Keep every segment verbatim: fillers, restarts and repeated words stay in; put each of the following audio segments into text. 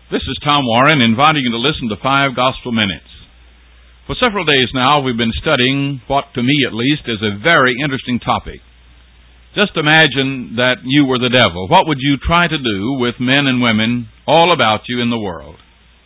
This is Tom Warren inviting you to listen to Five Gospel Minutes. For several days now we've been studying what, to me at least, is a very interesting topic. Just imagine that you were the devil. What would you try to do with men and women all about you in the world?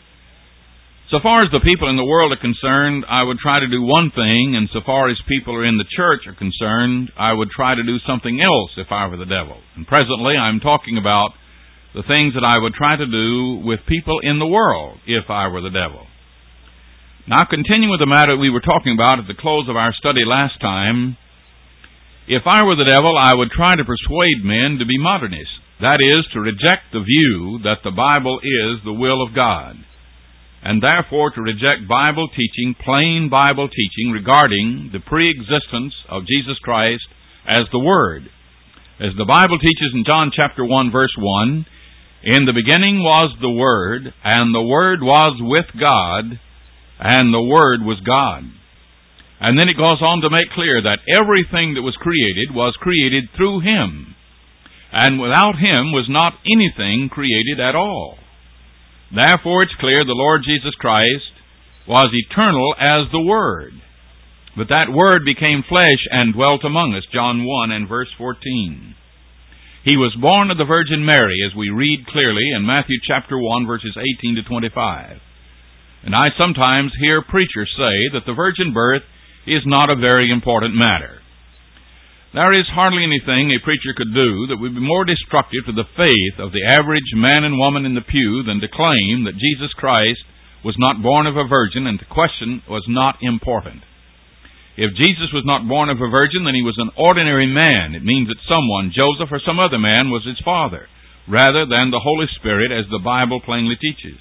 So far as the people in the world are concerned, I would try to do one thing, and so far as people are in the church are concerned, I would try to do something else if I were the devil. And presently I'm talking about the things that I would try to do with people in the world if I were the devil. Now, continuing with the matter we were talking about at the close of our study last time, if I were the devil, I would try to persuade men to be modernists. That is, to reject the view that the Bible is the will of God, and therefore to reject Bible teaching, plain Bible teaching regarding the pre-existence of Jesus Christ as the Word. As the Bible teaches in John chapter one, verse one, "In the beginning was the Word, and the Word was with God, and the Word was God." And then it goes on to make clear that everything that was created was created through Him, and without Him was not anything created at all. Therefore it's clear the Lord Jesus Christ was eternal as the Word. But that Word became flesh and dwelt among us, John one and verse fourteen. He was born of the Virgin Mary, as we read clearly in Matthew chapter one, verses eighteen to twenty-five. And I sometimes hear preachers say that the virgin birth is not a very important matter. There is hardly anything a preacher could do that would be more destructive to the faith of the average man and woman in the pew than to claim that Jesus Christ was not born of a virgin and to question was not important. If Jesus was not born of a virgin, then he was an ordinary man. It means that someone, Joseph or some other man, was his father, rather than the Holy Spirit, as the Bible plainly teaches.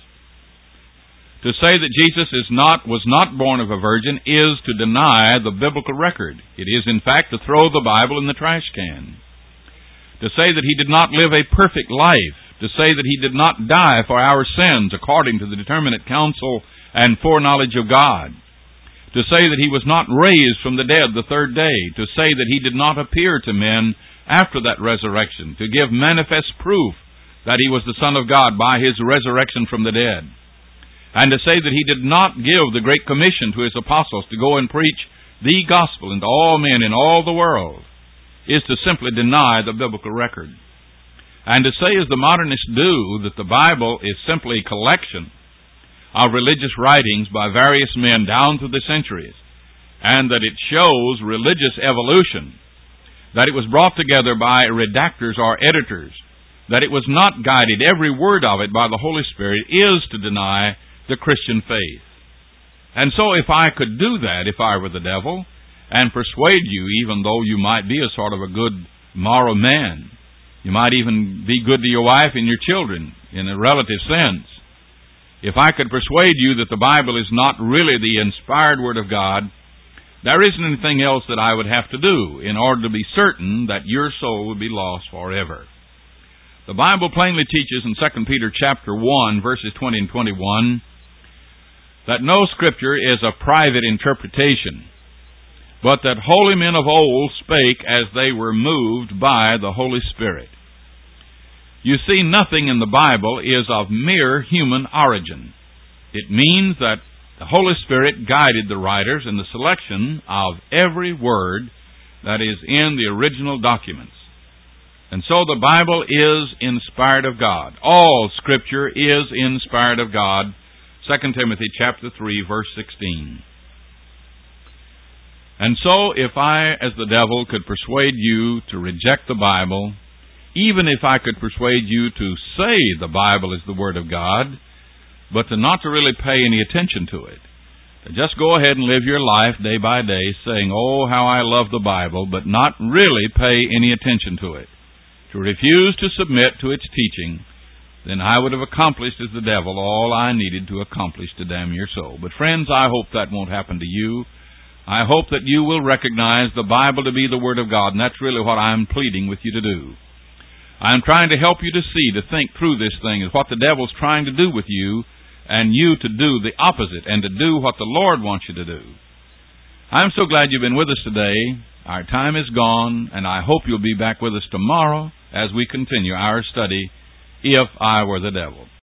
To say that Jesus is not, was not born of a virgin is to deny the biblical record. It is, in fact, to throw the Bible in the trash can. To say that he did not live a perfect life, to say that he did not die for our sins according to the determinate counsel and foreknowledge of God, to say that he was not raised from the dead the third day, to say that he did not appear to men after that resurrection, to give manifest proof that he was the Son of God by his resurrection from the dead, and to say that he did not give the Great Commission to his apostles to go and preach the gospel unto all men in all the world, is to simply deny the biblical record. And to say, as the modernists do, that the Bible is simply a collection of religious writings by various men down through the centuries, and that it shows religious evolution, that it was brought together by redactors or editors, that it was not guided, every word of it, by the Holy Spirit, is to deny the Christian faith. And so if I could do that, if I were the devil, and persuade you, even though you might be a sort of a good moral man, you might even be good to your wife and your children in a relative sense, if I could persuade you that the Bible is not really the inspired Word of God, there isn't anything else that I would have to do in order to be certain that your soul would be lost forever. The Bible plainly teaches in Second Peter chapter one, verses twenty and twenty-one, that no Scripture is a private interpretation, but that holy men of old spake as they were moved by the Holy Spirit. You see, nothing in the Bible is of mere human origin. It means that the Holy Spirit guided the writers in the selection of every word that is in the original documents. And so the Bible is inspired of God. All Scripture is inspired of God. Second Timothy chapter three, verse sixteen. And so if I, as the devil, could persuade you to reject the Bible, even if I could persuade you to say the Bible is the Word of God, but to not to really pay any attention to it, to just go ahead and live your life day by day saying, "Oh, how I love the Bible," but not really pay any attention to it, to refuse to submit to its teaching, then I would have accomplished as the devil all I needed to accomplish to damn your soul. But friends, I hope that won't happen to you. I hope that you will recognize the Bible to be the Word of God, and that's really what I'm pleading with you to do. I'm trying to help you to see, to think through this thing, is what the devil's trying to do with you, and you to do the opposite, and to do what the Lord wants you to do. I'm so glad you've been with us today. Our time is gone, and I hope you'll be back with us tomorrow as we continue our study, If I Were the Devil.